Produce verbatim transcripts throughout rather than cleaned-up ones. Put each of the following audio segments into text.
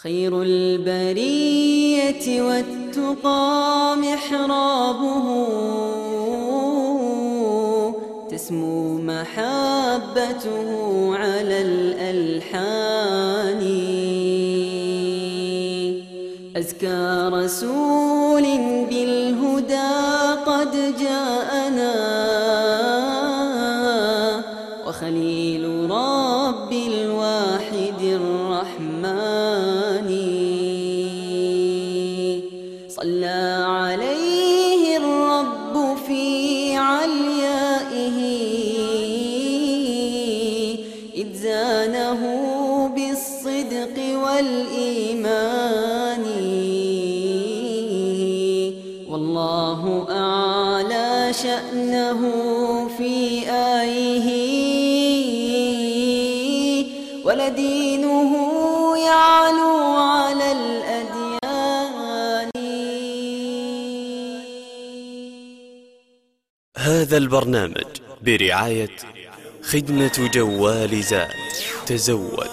خير البرية والتقى محرابه، تسمو محبته على الألحان. أزكى رسول بالهدى قد جاءنا، وخليل رب الواحد الرحمن. صلى عليه الرب في عليائه، إذ زانه بالصدق والإيمان. والله أعلى شأنه في آيه، ولدينه يعلو على الأديان. هذا البرنامج برعاية خدمة جوال زاد. تزود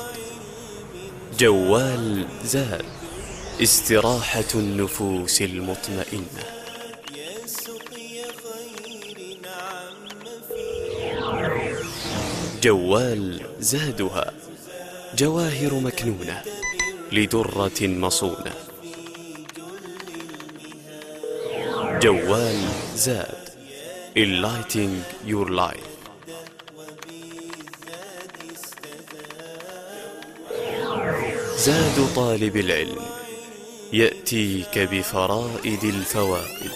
جوال زاد، استراحة النفوس المطمئنة. جوال زادها جواهر مكنونة لدرة مصونة. جوال زاد، Enlightening your life. زاد طالب العلم يأتيك بفرائد الفوائد.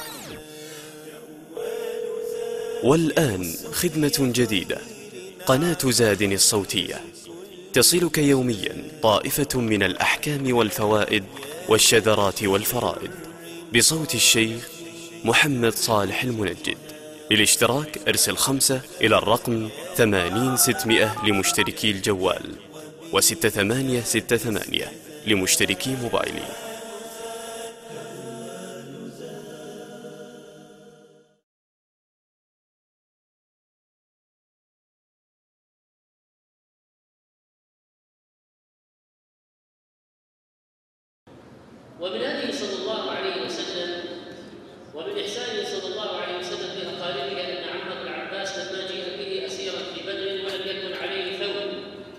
والآن خدمة جديدة، قناة زاد الصوتية تصلك يوميا طائفة من الأحكام والفوائد والشذرات والفرائد بصوت الشيخ محمد صالح المنجد. للاشتراك ارسل خمسة إلى الرقم ثمانين ستمائة لمشتركي الجوال، وستة ثمانية ستة ثمانية لمشتركي موبايلي. ومن هذه صلى الله عليه وسلم ومن إحسانه صلى الله عليه وسلم بأقاربه أن عمه العباس لما جيء به أسيرا في بدر ولم يكن عليه ثوب،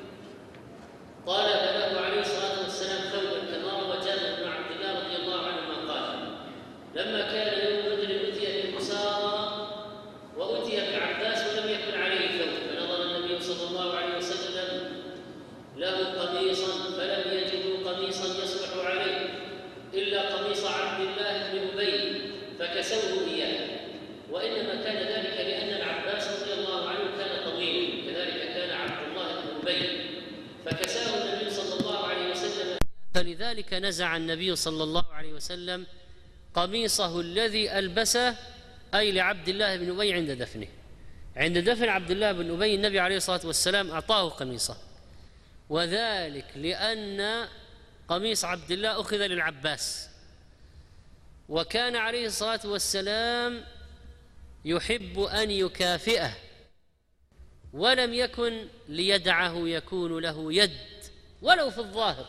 طالب له عليه الصلاة والسلام ثوبا كما روى جابر بن عبد الله رضي الله عنهما قال: لما كان يوم بدر أتي بالأسارى وأتي بالعباس ولم يكن عليه ثوب، فنظر النبي صلى الله عليه وسلم له قميصا فلم يجدوا قميصا يصلح عليه إلا قميص عبد الله بن أبي فكسوه إياه. وإنما كان ذلك لأن العباس رضي الله عنه كان طويلا، كذلك كان عبد الله بن أبي فكساه النبي صلى الله عليه وسلم. فلذلك نزع النبي صلى الله عليه وسلم قميصه الذي ألبسه، أي لعبد الله بن أبي عند دفنه. عند دفن عبد الله بن أبي النبي عليه الصلاة والسلام أعطاه قميصه، وذلك لأن قميص عبد الله أخذ للعباس، وكان عليه الصلاة والسلام يحب أن يكافئه، ولم يكن ليدعه يكون له يد ولو في الظاهر.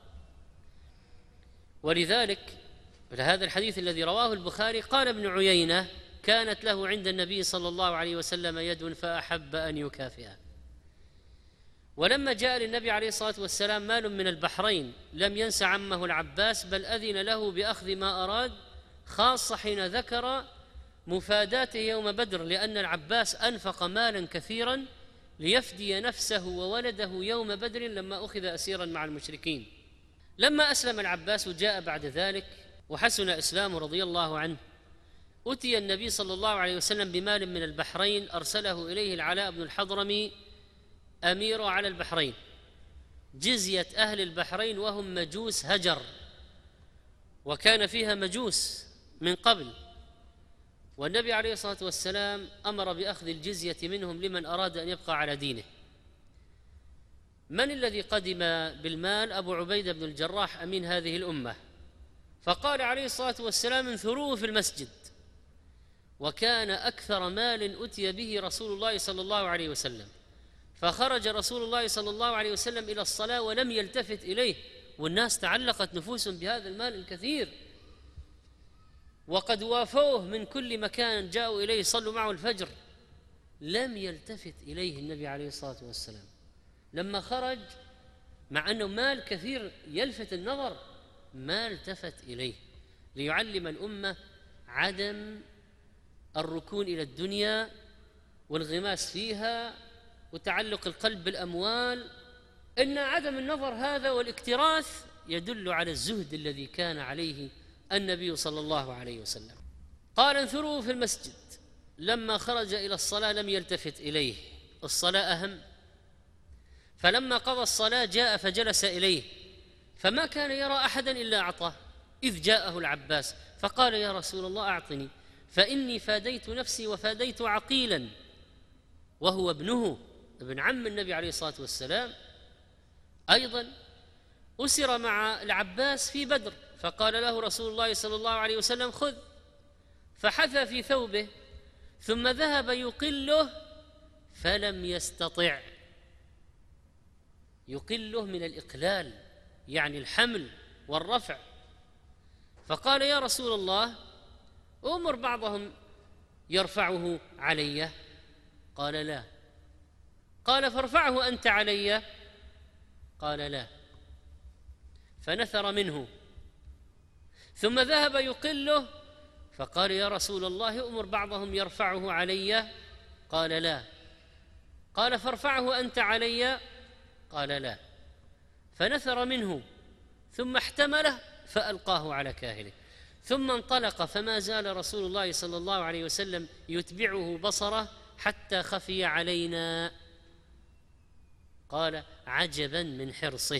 ولذلك هذا الحديث الذي رواه البخاري قال ابن عيينة: كانت له عند النبي صلى الله عليه وسلم يد فأحب أن يكافئه. ولما جاء للنبي عليه الصلاة والسلام مال من البحرين لم ينس عمه العباس، بل أذن له بأخذ ما أراد، خاصة حين ذكر مفاداته يوم بدر، لأن العباس أنفق مالا كثيرا ليفدي نفسه وولده يوم بدر لما أخذ أسيرا مع المشركين. لما أسلم العباس وجاء بعد ذلك وحسن إسلامه رضي الله عنه، أتي النبي صلى الله عليه وسلم بمال من البحرين أرسله إليه العلاء بن الحضرمي أمير على البحرين، جزية أهل البحرين وهم مجوس هجر، وكان فيها مجوس من قبل، والنبي عليه الصلاة والسلام أمر بأخذ الجزية منهم لمن أراد أن يبقى على دينه. من الذي قدم بالمال؟ أبو عبيدة بن الجراح أمين هذه الأمة، فقال عليه الصلاة والسلام: انثروه في المسجد. وكان أكثر مال أتي به رسول الله صلى الله عليه وسلم، فخرج رسول الله صلى الله عليه وسلم إلى الصلاة ولم يلتفت إليه والناس تعلقت نفوسهم بهذا المال الكثير، وقد وافوه من كل مكان، جاءوا إليه صلوا معه الفجر، لم يلتفت إليه النبي عليه الصلاة والسلام. لما خرج مع أنه مال كثير يلفت النظر ما التفت إليه، ليعلم الأمة عدم الركون إلى الدنيا والانغماس فيها وتعلق القلب بالأموال، إن عدم النظر هذا والاكتراث يدل على الزهد الذي كان عليه النبي صلى الله عليه وسلم. قال انثروا في المسجد، لما خرج إلى الصلاة لم يلتفت إليه، الصلاة أهم. فلما قضى الصلاة جاء فجلس إليه، فما كان يرى أحدا إلا أعطاه، إذ جاءه العباس فقال يا رسول الله أعطني، فإني فاديت نفسي وفاديت عقيلا، وهو ابنه ابن عم النبي عليه الصلاة والسلام، أيضا أسر مع العباس في بدر، فقال له رسول الله صلى الله عليه وسلم خذ، فحثى في ثوبه ثم ذهب يقله فلم يستطع، يقله من الإقلال يعني الحمل والرفع، فقال يا رسول الله أمر بعضهم يرفعه علي، قال لا، قال فارفعه أنت علي، قال لا، فنثر منه ثم ذهب يقله، فقال يا رسول الله أمر بعضهم يرفعه علي، قال لا، قال فارفعه أنت علي، قال لا، فنثر منه ثم احتمله فألقاه على كاهله، ثم انطلق، فما زال رسول الله صلى الله عليه وسلم يتبعه بصره حتى خفي علينا. قال عجبا من حرصه.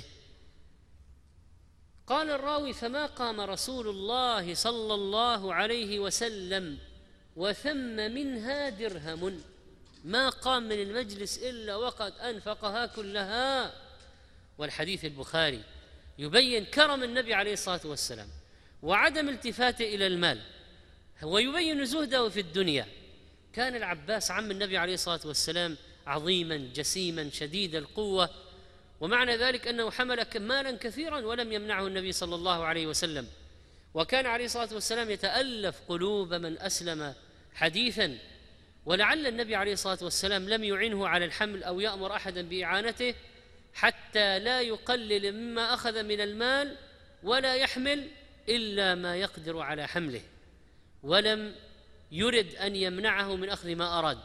قال الراوي فما قام رسول الله صلى الله عليه وسلم وثم منها درهم، ما قام من المجلس إلا وقد أنفقها كلها. والحديث البخاري يبين كرم النبي عليه الصلاة والسلام وعدم التفاته إلى المال، ويبين زهده في الدنيا. كان العباس عم النبي عليه الصلاة والسلام عظيما جسيما شديد القوة، ومعنى ذلك أنه حمل مالا كثيرا ولم يمنعه النبي صلى الله عليه وسلم، وكان عليه الصلاة والسلام يتألف قلوب من أسلم حديثا، ولعل النبي عليه الصلاة والسلام لم يعنه على الحمل أو يأمر أحدا بإعانته حتى لا يقلل مما أخذ من المال ولا يحمل إلا ما يقدر على حمله، ولم يرد أن يمنعه من أخذ ما أراد.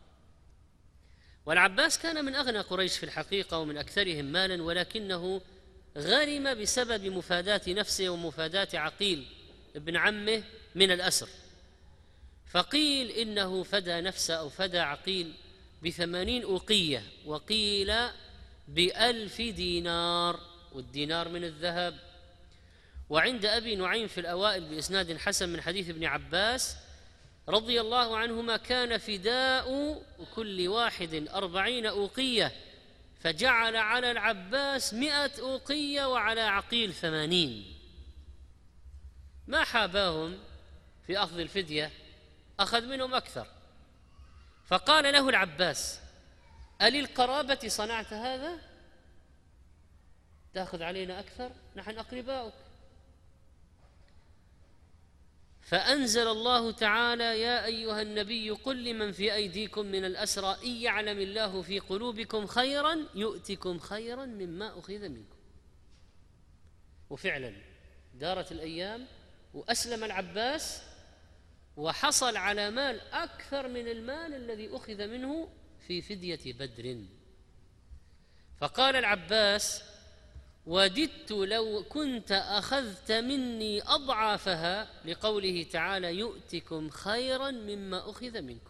والعباس كان من أغنى قريش في الحقيقة ومن أكثرهم مالا، ولكنه غرم بسبب مفاداة نفسه ومفاداة عقيل ابن عمه من الأسر، فقيل إنه فدى نفسه أو فدى عقيل بثمانين أوقية، وقيل بألف دينار، والدينار من الذهب. وعند أبي نعيم في الأوائل بإسناد حسن من حديث ابن عباس رضي الله عنهما كان فداء كل واحد أربعين أوقية، فجعل على العباس مئة أوقية وعلى عقيل ثمانين، ما حاباهم في أخذ الفدية، أخذ منهم أكثر. فقال له العباس أللقرابة صنعت هذا؟ تأخذ علينا أكثر، نحن أقرباؤك. فأنزل الله تعالى يا أيها النبي قل لمن في أيديكم من الأسرى إن يعلم الله في قلوبكم خيرا يؤتكم خيرا مما أخذ منكم. وفعلا دارت الأيام وأسلم العباس وحصل على مال أكثر من المال الذي أخذ منه في فدية بدر. فقال العباس وددت لو كنت أخذت مني أضعافها، لقوله تعالى يؤتكم خيرا مما أخذ منكم.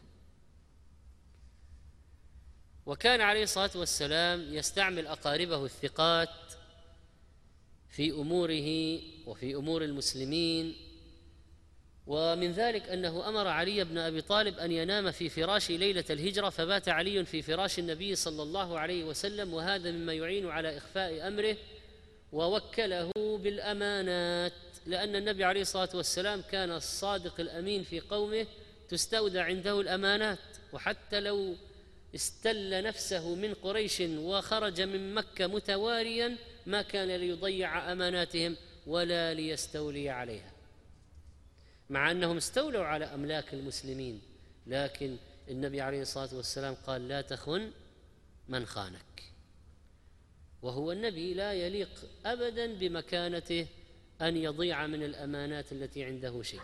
وكان عليه الصلاة والسلام يستعمل أقاربه الثقات في أموره وفي أمور المسلمين، ومن ذلك أنه أمر علي بن أبي طالب أن ينام في فراش ليلة الهجرة، فبات علي في فراش النبي صلى الله عليه وسلم، وهذا مما يعين على إخفاء أمره، ووكله بالأمانات، لأن النبي عليه الصلاة والسلام كان الصادق الأمين في قومه تستودع عنده الأمانات، وحتى لو استل نفسه من قريش وخرج من مكة متواريا ما كان ليضيع أماناتهم ولا ليستولي عليها، مع أنهم استولوا على أملاك المسلمين، لكن النبي عليه الصلاة والسلام قال: لا تخن من خانك. وهو النبي لا يليق أبدا بمكانته أن يضيع من الأمانات التي عنده شيء.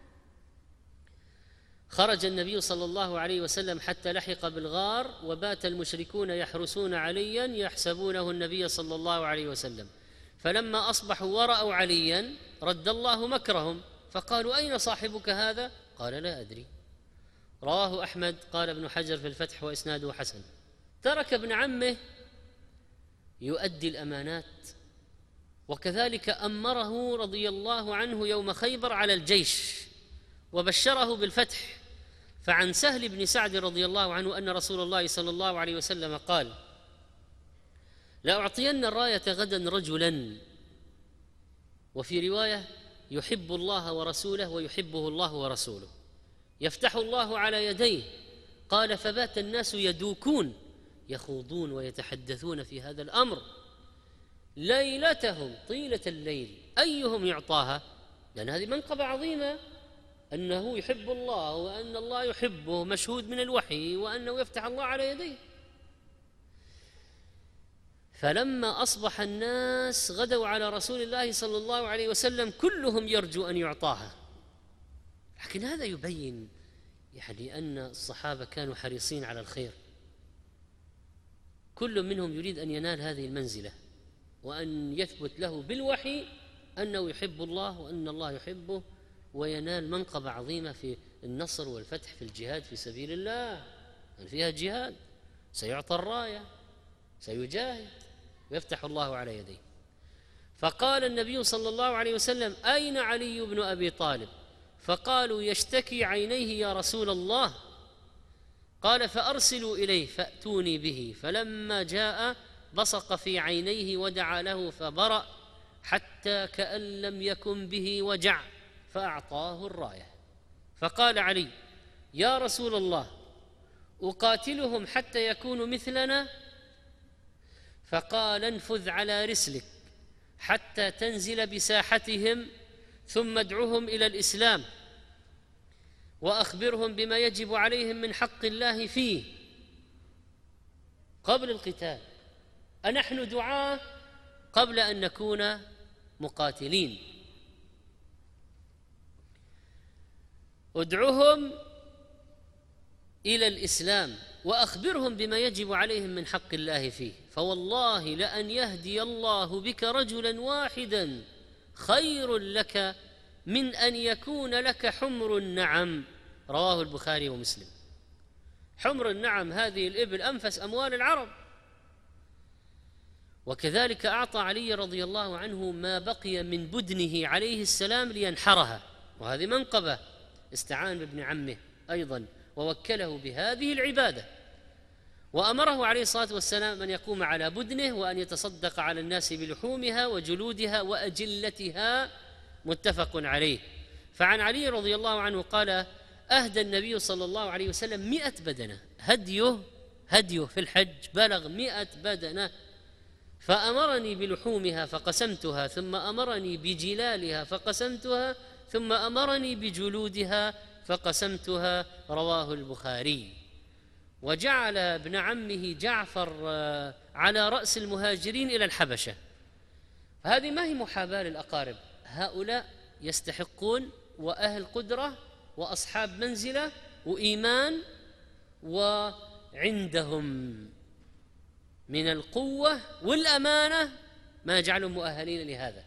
خرج النبي صلى الله عليه وسلم حتى لحق بالغار، وبات المشركون يحرسون عليا يحسبونه النبي صلى الله عليه وسلم، فلما أصبحوا ورأوا عليا رد الله مكرهم، فقالوا: أين صاحبك هذا؟ قال: لا أدري. رواه أحمد. قال ابن حجر في الفتح وإسناده حسن. ترك ابن عمه يؤدي الأمانات، وكذلك أمره رضي الله عنه يوم خيبر على الجيش وبشره بالفتح. فعن سهل بن سعد رضي الله عنه أن رسول الله صلى الله عليه وسلم قال: لأعطين الراية غدا رجلا، وفي رواية: يحب الله ورسوله ويحبه الله ورسوله، يفتح الله على يديه. قال: فبات الناس يدوكون يخوضون ويتحدثون في هذا الأمر ليلتهم طيلة الليل أيهم يعطاها، لأن هذه منقبة عظيمة، أنه يحب الله وأن الله يحبه، مشهود من الوحي، وأنه يفتح الله على يديه. فلما أصبح الناس غدوا على رسول الله صلى الله عليه وسلم كلهم يرجو أن يعطاها. لكن هذا يبين يعني أن الصحابة كانوا حريصين على الخير، كل منهم يريد أن ينال هذه المنزلة، وأن يثبت له بالوحي أنه يحب الله وأن الله يحبه، وينال منقبة عظيمة في النصر والفتح في الجهاد في سبيل الله. يعني فيها جهاد، سيعطى الراية، سيجاهد ويفتح الله على يديه. فقال النبي صلى الله عليه وسلم: أين علي بن أبي طالب؟ فقالوا: يشتكي عينيه يا رسول الله. قال: فأرسلوا إليه فأتوني به. فلما جاء بصق في عينيه ودعا له فبرأ حتى كأن لم يكن به وجع، فأعطاه الراية. فقال علي: يا رسول الله، أقاتلهم حتى يكونوا مثلنا؟ فقال: انفذ على رسلك حتى تنزل بساحتهم، ثم ادعهم إلى الإسلام وأخبرهم بما يجب عليهم من حق الله فيه قبل القتال. أنحن دعاة قبل أن نكون مقاتلين. ادعهم إلى الإسلام وأخبرهم بما يجب عليهم من حق الله فيه، فوالله لأن يهدي الله بك رجلا واحدا خير لك من أن يكون لك حمر النعم. رواه البخاري ومسلم. حمر النعم هذه الإبل أنفس أموال العرب. وكذلك أعطى علي رضي الله عنه ما بقي من بدنه عليه السلام لينحرها، وهذه منقبة. استعان بابن عمه أيضا ووكله بهذه العبادة، وأمره عليه الصلاة والسلام أن يقوم على بدنه وأن يتصدق على الناس بلحومها وجلودها وأجلتها، متفق عليه. فعن علي رضي الله عنه قال: أهدى النبي صلى الله عليه وسلم مئة بدنة، هديه هديه في الحج بلغ مئة بدنة، فأمرني بلحومها فقسمتها، ثم أمرني بجلالها فقسمتها، ثم أمرني بجلودها فقسمتها. رواه البخاري. وجعل ابن عمه جعفر على رأس المهاجرين إلى الحبشة. هذه ما هي محاباة للأقارب، هؤلاء يستحقون وأهل قدرة وأصحاب منزلة وإيمان، وعندهم من القوة والأمانة ما يجعلهم مؤهلين لهذا.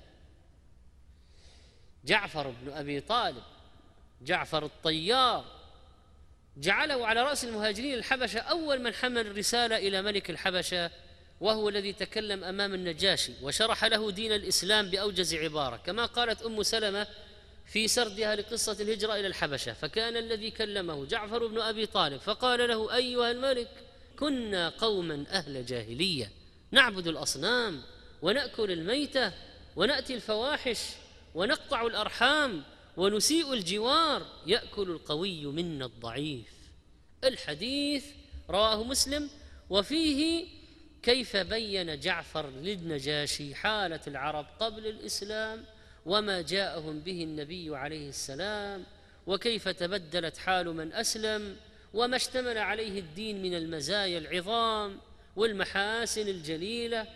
جعفر بن أبي طالب، جعفر الطيار، جعله على رأس المهاجرين الحبشة، أول من حمل رسالة إلى ملك الحبشة، وهو الذي تكلم أمام النجاشي وشرح له دين الإسلام بأوجز عبارة، كما قالت أم سلمة في سردها لقصة الهجرة إلى الحبشة: فكان الذي كلمه جعفر بن أبي طالب فقال له: أيها الملك، كنا قوما أهل جاهلية نعبد الأصنام ونأكل الميتة ونأتي الفواحش ونقطع الأرحام ونسيء الجوار، يأكل القوي منا الضعيف. الحديث رواه مسلم، وفيه كيف بين جعفر للنجاشي حالة العرب قبل الإسلام وما جاءهم به النبي عليه السلام، وكيف تبدلت حال من أسلم، وما اشتمل عليه الدين من المزايا العظام والمحاسن الجليلة،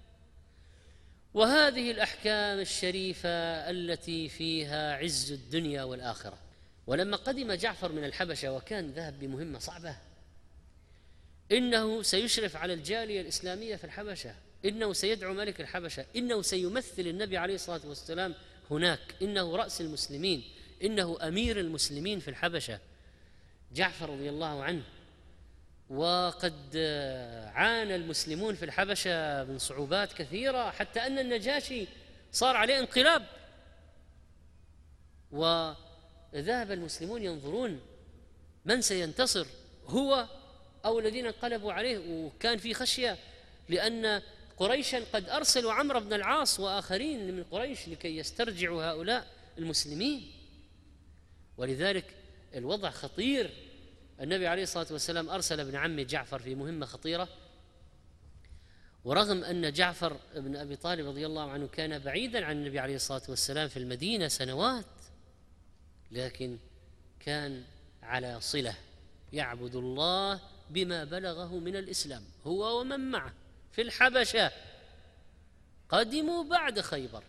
وهذه الأحكام الشريفة التي فيها عز الدنيا والآخرة. ولما قدم جعفر من الحبشة وكان ذهب بمهمة صعبة، إنه سيشرف على الجالية الإسلامية في الحبشة، إنه سيدعو ملك الحبشة، إنه سيمثل النبي عليه الصلاة والسلام هناك، إنه رأس المسلمين، إنه أمير المسلمين في الحبشة جعفر رضي الله عنه. وقد عانى المسلمون في الحبشة من صعوبات كثيرة، حتى أن النجاشي صار عليه انقلاب، وذهب المسلمون ينظرون من سينتصر، هو أو الذين انقلبوا عليه. وكان في خشية لأن قريشا قد أرسلوا عمرو بن العاص وآخرين من قريش لكي يسترجعوا هؤلاء المسلمين، ولذلك الوضع خطير. النبي عليه الصلاة والسلام أرسل ابن عمه جعفر في مهمة خطيرة، ورغم أن جعفر بن أبي طالب رضي الله عنه كان بعيدا عن النبي عليه الصلاة والسلام في المدينة سنوات، لكن كان على صلة، يعبد الله بما بلغه من الإسلام هو ومن معه في الحبشة، قدموا بعد خيبر.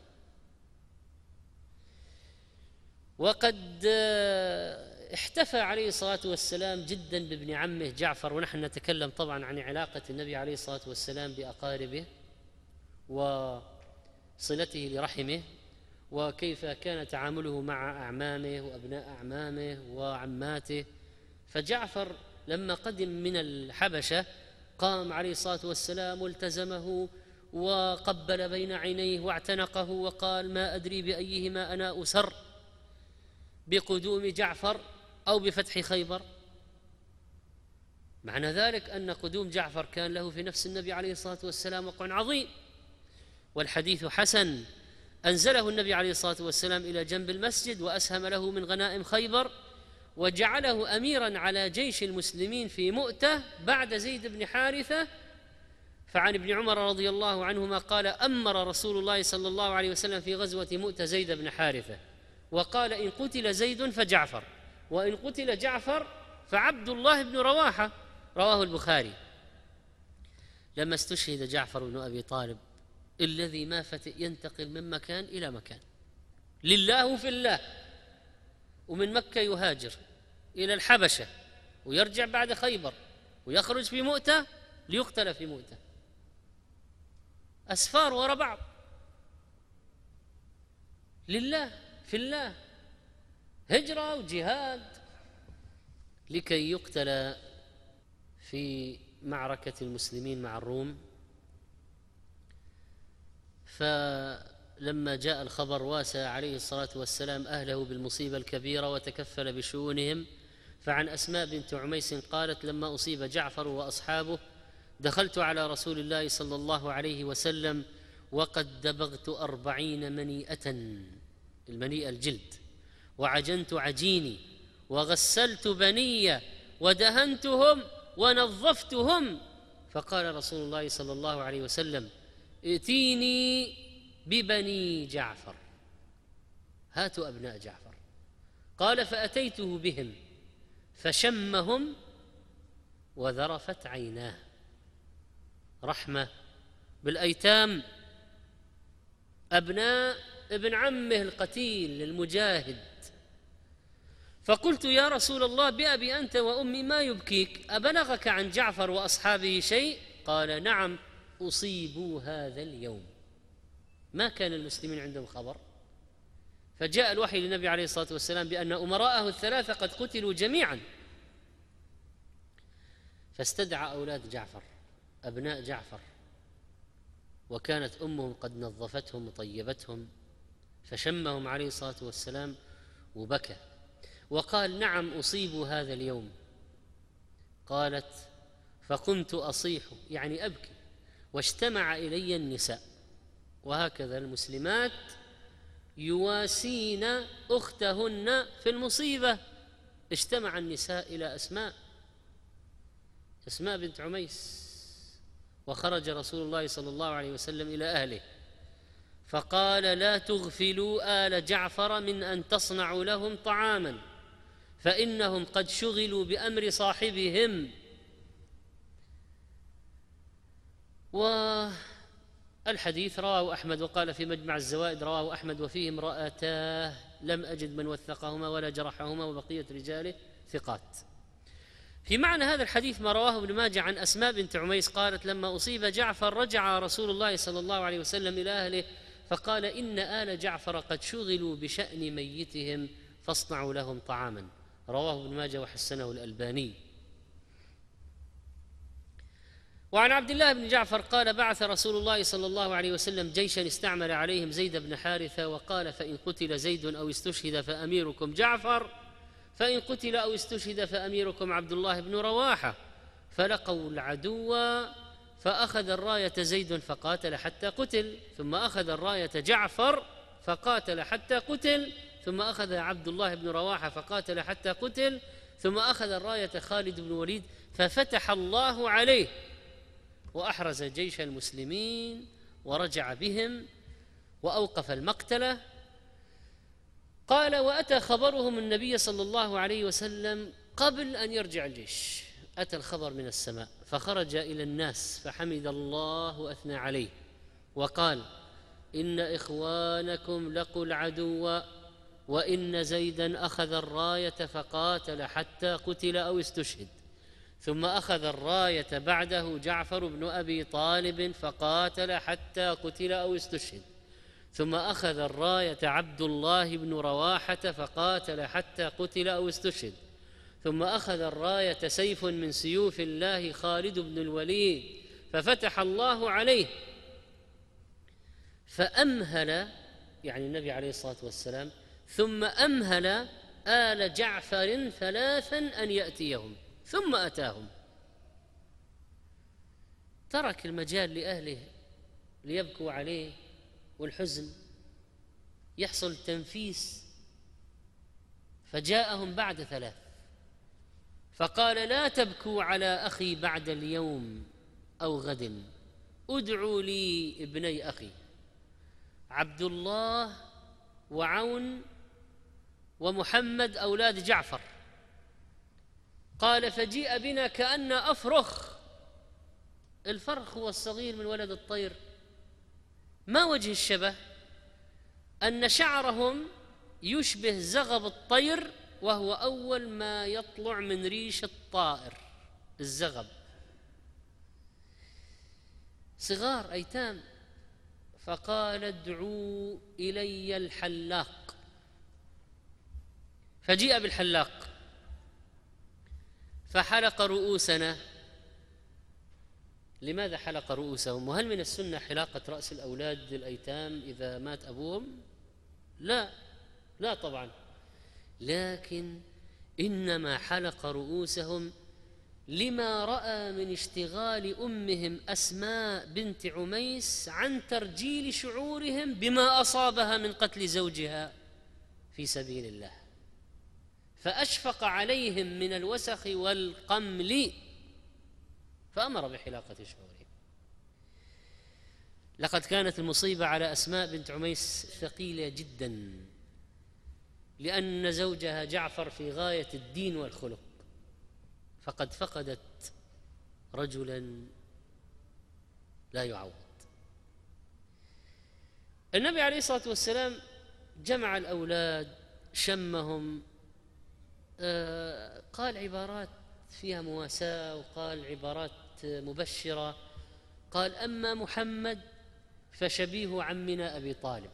وقد احتفى عليه الصلاة والسلام جدا بابن عمه جعفر، ونحن نتكلم طبعا عن علاقة النبي عليه الصلاة والسلام بأقاربه وصلته لرحمه، وكيف كان تعامله مع أعمامه وأبناء أعمامه وعماته. فجعفر لما قدم من الحبشة قام عليه الصلاة والسلام والتزمه وقبل بين عينيه واعتنقه وقال: ما أدري بأيهما أنا أسر، بقدوم جعفر أو بفتح خيبر. معنى ذلك أن قدوم جعفر كان له في نفس النبي عليه الصلاة والسلام وقع عظيم، والحديث حسن. أنزله النبي عليه الصلاة والسلام إلى جنب المسجد وأسهم له من غنائم خيبر، وجعله أميرا على جيش المسلمين في مؤتة بعد زيد بن حارثة. فعن ابن عمر رضي الله عنهما قال: أمر رسول الله صلى الله عليه وسلم في غزوة مؤتة زيد بن حارثة، وقال: إن قتل زيد فجعفر، وإن قتل جعفر فعبد الله بن رواحة. رواه البخاري. لما استشهد جعفر بن أبي طالب الذي ما فتئ ينتقل من مكان إلى مكان لله في الله، ومن مكة يهاجر إلى الحبشة ويرجع بعد خيبر ويخرج في مؤتة ليقتل في مؤتة، أسفار وراء بعض لله في الله، هجرة وجهاد لكي يقتل في معركة المسلمين مع الروم. فلما جاء الخبر واسى عليه الصلاة والسلام أهله بالمصيبة الكبيرة وتكفل بشؤونهم. فعن أسماء بنت عميس قالت: لما أصيب جعفر وأصحابه دخلت على رسول الله صلى الله عليه وسلم وقد دبغت أربعين منيئة، المنيئة الجلد، وعجنت عجيني وغسلت بني ودهنتهم ونظفتهم. فقال رسول الله صلى الله عليه وسلم: ائتيني ببني جعفر، هاتوا أبناء جعفر. قال: فأتيته بهم فشمهم وذرفت عيناه، رحمة بالأيتام، أبناء ابن عمه القتيل المجاهد. فقلت: يا رسول الله، بأبي أنت وأمي ما يبكيك، أبلغك عن جعفر وأصحابه شيء؟ قال: نعم، أصيبوا هذا اليوم. ما كان المسلمين عندهم خبر، فجاء الوحي للنبي عليه الصلاة والسلام بأن أمراءه الثلاثة قد قتلوا جميعا، فاستدعى أولاد جعفر أبناء جعفر، وكانت أمهم قد نظفتهم وطيبتهم، فشمهم عليه الصلاة والسلام وبكى وقال: نعم أصيبوا هذا اليوم. قالت: فقمت أصيح، يعني أبكي، واجتمع إلي النساء. وهكذا المسلمات يواسين أختهن في المصيبة. اجتمع النساء إلى أسماء أسماء بنت عميس وخرج رسول الله صلى الله عليه وسلم إلى أهله فقال: لا تغفلوا آل جعفر من أن تصنعوا لهم طعاما فإنهم قد شغلوا بأمر صاحبهم. والحديث رواه أحمد، وقال في مجمع الزوائد رواه أحمد: وفيه امرأتاه لم أجد من وثقهما ولا جرحهما وبقية رجاله ثقات. في معنى هذا الحديث ما رواه ابن ماجه عن أسماء بنت عميس قالت: لما أصيب جعفر رجع رسول الله صلى الله عليه وسلم إلى أهله فقال: إن آل جعفر قد شغلوا بشأن ميتهم فاصنعوا لهم طعاما. رواه ابن ماجه وحسنه الألباني. وعن عبد الله بن جعفر قال: بعث رسول الله صلى الله عليه وسلم جيشا استعمل عليهم زيد بن حارثة وقال: فإن قتل زيد أو استشهد فأميركم جعفر، فإن قتل أو استشهد فأميركم عبد الله بن رواحة. فلقوا العدو فأخذ الراية زيد فقاتل حتى قتل، ثم أخذ الراية جعفر فقاتل حتى قتل، ثم أخذ عبد الله بن رواحة فقاتل حتى قتل، ثم أخذ الراية خالد بن وليد ففتح الله عليه وأحرز جيش المسلمين ورجع بهم وأوقف المقتلة. قال: وأتى خبرهم النبي صلى الله عليه وسلم قبل أن يرجع الجيش، أتى الخبر من السماء فخرج إلى الناس فحمد الله وأثنى عليه وقال: إن إخوانكم لقوا العدو وإن زيدا أخذ الراية فقاتل حتى قتل أو استشهد، ثم أخذ الراية بعده جعفر بن أبي طالب فقاتل حتى قتل أو استشهد، ثم أخذ الراية عبد الله بن رواحة فقاتل حتى قتل أو استشهد، ثم أخذ الراية سيف من سيوف الله خالد بن الوليد ففتح الله عليه. فأمهل، يعني النبي عليه الصلاة والسلام، ثم أمهل آل جعفر ثلاثا أن يأتيهم، ثم أتاهم. ترك المجال لأهله ليبكوا عليه والحزن يحصل تنفيس، فجاءهم بعد ثلاث فقال: لا تبكوا على أخي بعد اليوم أو غد، ادعوا لي ابني أخي عبد الله وعون ومحمد أولاد جعفر. قال: فجيء بنا كأن أفرخ. الفرخ هو الصغير من ولد الطير. ما وجه الشبه؟ أن شعرهم يشبه زغب الطير، وهو أول ما يطلع من ريش الطائر الزغب. صغار أيتام. فقال: ادعوا إلي الحلاق. فجيء بالحلاق فحلق رؤوسنا. لماذا حلق رؤوسهم؟ وهل من السنة حلاقة رأس الأولاد الأيتام إذا مات أبوهم؟ لا، لا طبعا، لكن إنما حلق رؤوسهم لما رأى من اشتغال أمهم أسماء بنت عميس عن ترجيل شعورهم بما أصابها من قتل زوجها في سبيل الله، فأشفق عليهم من الوسخ والقمل فأمر بحلاقة شعورهم. لقد كانت المصيبة على أسماء بنت عميس ثقيلة جدا، لأن زوجها جعفر في غاية الدين والخلق، فقد فقدت رجلا لا يعوض. النبي عليه الصلاة والسلام جمع الأولاد، شمهم، قال عبارات فيها مواساة وقال عبارات مبشرة. قال: أما محمد فشبيه عمنا أبي طالب،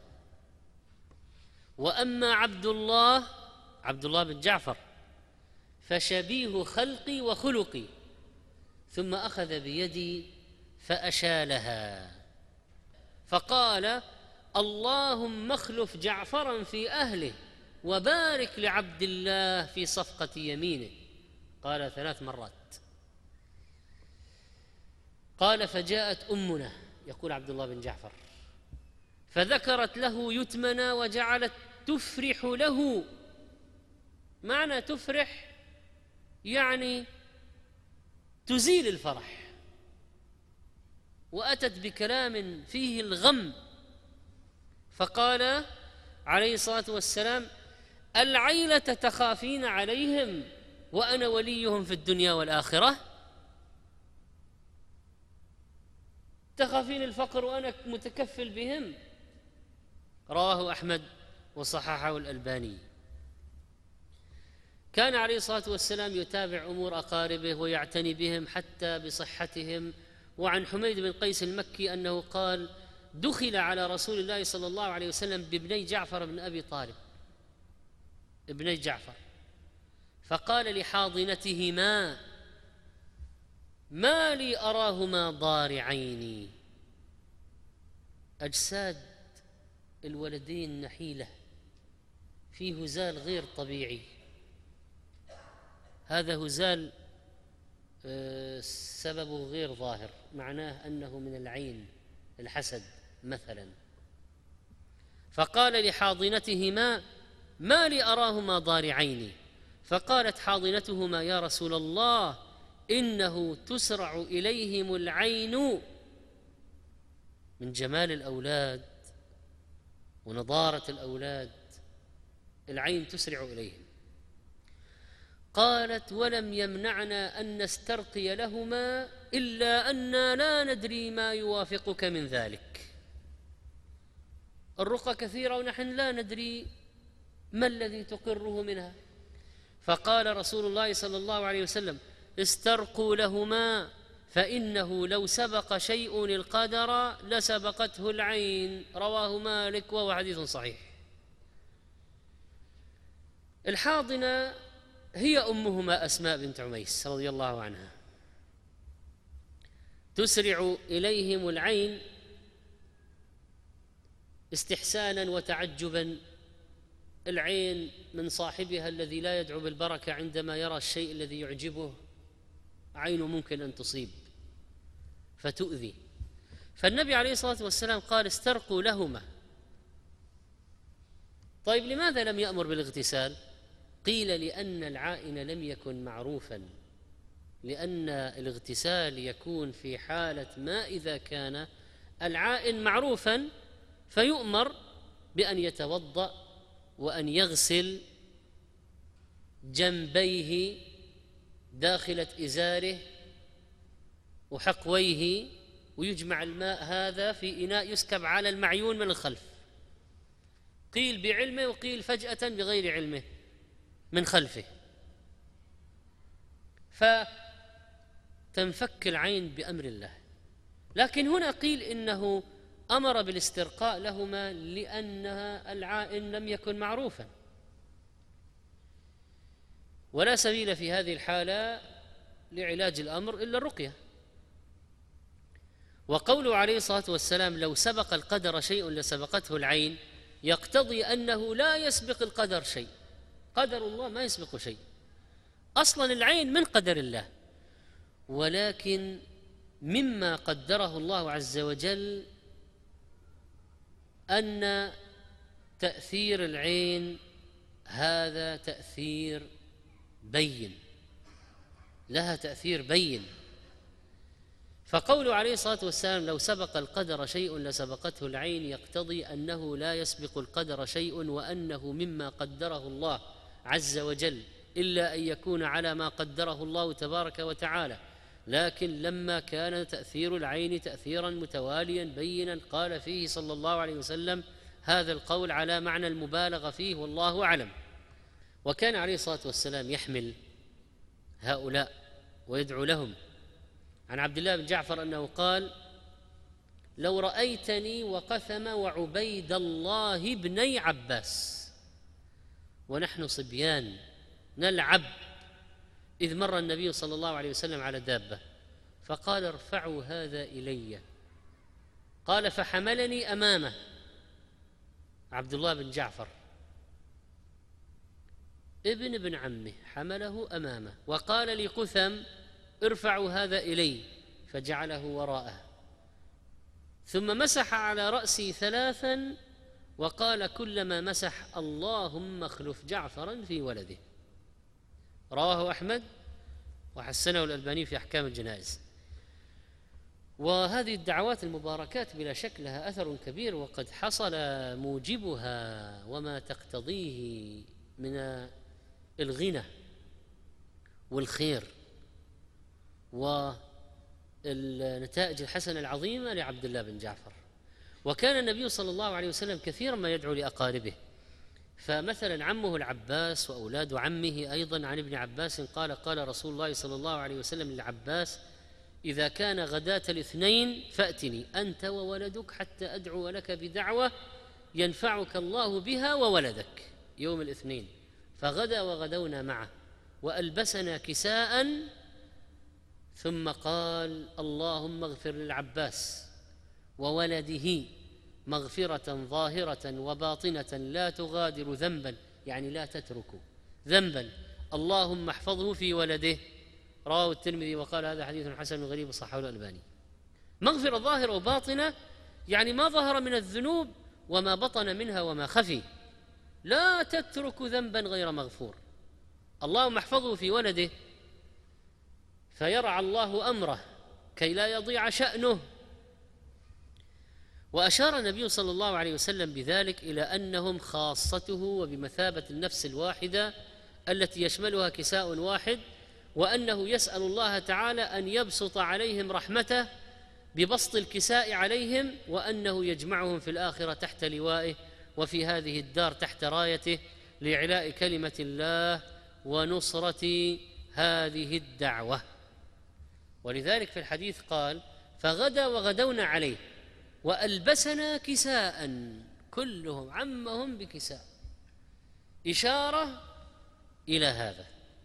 وأما عبد الله عبد الله بن جعفر فشبيه خلقي وخلقي. ثم أخذ بيدي فأشالها فقال: اللهم اخلف جعفرا في أهله وبارك لعبد الله في صفقة يمينه. قال ثلاث مرات. قال: فجاءت أمنا، يقول عبد الله بن جعفر، فذكرت له يتمنا وجعلت تفرح له. معنى تفرح يعني تزيل الفرح، وأتت بكلام فيه الغم، فقال عليه الصلاة والسلام: العيلة تخافين عليهم وأنا وليهم في الدنيا والآخرة؟ تخافين الفقر وأنا متكفل بهم. رواه أحمد وصححه الألباني. كان عليه الصلاة والسلام يتابع أمور أقاربه ويعتني بهم حتى بصحتهم. وعن حميد بن قيس المكي أنه قال: دخل على رسول الله صلى الله عليه وسلم بابني جعفر بن أبي طالب، ابني جعفر، فقال لحاضنتهما: ما لي أراهما ضارعين. أجساد الولدين نحيلة، في هزال غير طبيعي. هذا هزال سببه غير ظاهر، معناه أنه من العين، الحسد مثلا. فقال لحاضنتهما: ما لي أراهما ضارعين. فقالت حاضنتهما: يا رسول الله، إنه تسرع إليهم العين. من جمال الأولاد ونضارة الأولاد العين تسرع إليهم. قالت: ولم يمنعنا أن نسترقي لهما إلا أننا لا ندري ما يوافقك من ذلك. الرقى كثيرة ونحن لا ندري ما الذي تقره منها. فقال رسول الله صلى الله عليه وسلم: استرقوا لهما، فإنه لو سبق شيء القدر لسبقته العين. رواه مالك وهو حديث صحيح. الحاضنة هي أمهما أسماء بنت عميس رضي الله عنها. تسرع إليهم العين استحسانا وتعجبا. العين من صاحبها الذي لا يدعو بالبركة عندما يرى الشيء الذي يعجبه، عينه ممكن أن تصيب فتؤذي. فالنبي عليه الصلاة والسلام قال: استرقوا لهما. طيب لماذا لم يأمر بالاغتسال؟ قيل: لأن العائن لم يكن معروفا، لأن الاغتسال يكون في حالة ما إذا كان العائن معروفا، فيؤمر بأن يتوضأ وأن يغسل جنبيه داخلة إزاره وحقويه، ويجمع الماء هذا في إناء يسكب على المعيون من الخلف. قيل بعلمه وقيل فجأة بغير علمه من خلفه، فتنفك العين بأمر الله. لكن هنا قيل إنه أمر بالاسترقاء لهما لأنها العائن لم يكن معروفا، ولا سبيل في هذه الحالة لعلاج الأمر إلا الرقية. وقوله عليه الصلاة والسلام: لو سبق القدر شيء لسبقته العين، يقتضي أنه لا يسبق القدر شيء. قدر الله ما يسبق شيء، أصلا العين من قدر الله، ولكن مما قدره الله عز وجل أن تأثير العين هذا تأثير بين، لها تأثير بين. فقوله عليه الصلاة والسلام: لو سبق القدر شيء لسبقته العين، يقتضي أنه لا يسبق القدر شيء، وأنه مما قدره الله عز وجل، إلا أن يكون على ما قدره الله تبارك وتعالى. لكن لما كان تأثير العين تأثيرا متواليا بينا، قال فيه صلى الله عليه وسلم هذا القول على معنى المبالغة فيه، والله أعلم. وكان عليه الصلاة والسلام يحمل هؤلاء ويدعو لهم. عن عبد الله بن جعفر أنه قال: لو رأيتني وقثم وعبيد الله بني عباس ونحن صبيان نلعب، إذ مر النبي صلى الله عليه وسلم على دابة فقال: ارفعوا هذا إلي. قال: فحملني أمامه عبد الله بن جعفر ابن ابن عمه، حمله أمامه، وقال لقثم: ارفعوا هذا إلي، فجعله وراءه، ثم مسح على رأسي ثلاثا وقال كلما مسح: اللهم اخلف جعفرا في ولده. رواه أحمد وحسنه الألباني في أحكام الجنائز. وهذه الدعوات المباركات بلا شك لها أثر كبير، وقد حصل موجبها وما تقتضيه من الغنى والخير والنتائج الحسنة العظيمة لعبد الله بن جعفر. وكان النبي صلى الله عليه وسلم كثيرا ما يدعو لأقاربه، فمثلا عمه العباس وأولاد عمه أيضا عن ابن عباس قال قال رسول الله صلى الله عليه وسلم للعباس: إذا كان غداة الاثنين فأتني أنت وولدك حتى أدعو لك بدعوة ينفعك الله بها وولدك يوم الاثنين. فغدا وغدونا معه وألبسنا كساء، ثم قال: اللهم اغفر للعباس وولده مغفرة ظاهرة وباطنة لا تغادر ذنبا، يعني لا تترك ذنبا، اللهم احفظه في ولده. رواه الترمذي وقال هذا حديث حسن غريب صححه الألباني. مغفرة ظاهرة وباطنة يعني ما ظهر من الذنوب وما بطن منها وما خفي، لا تترك ذنبا غير مغفور. اللهم احفظه في ولده فيرعى الله أمره كي لا يضيع شأنه. وأشار النبي صلى الله عليه وسلم بذلك إلى أنهم خاصته وبمثابة النفس الواحدة التي يشملها كساء واحد، وأنه يسأل الله تعالى أن يبسط عليهم رحمته ببسط الكساء عليهم، وأنه يجمعهم في الآخرة تحت لوائه وفي هذه الدار تحت رايته لإعلاء كلمة الله ونصرة هذه الدعوة. ولذلك في الحديث قال: فغدا وغدونا عليه وألبسنا كساء، كلهم عمهم بكساء، إشارة إلى هذا.